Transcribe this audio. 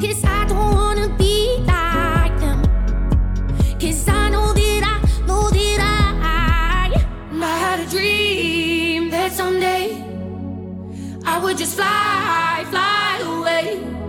'cause I don't wanna be like them. 'Cause I know that I had a dream that someday I would just fly away.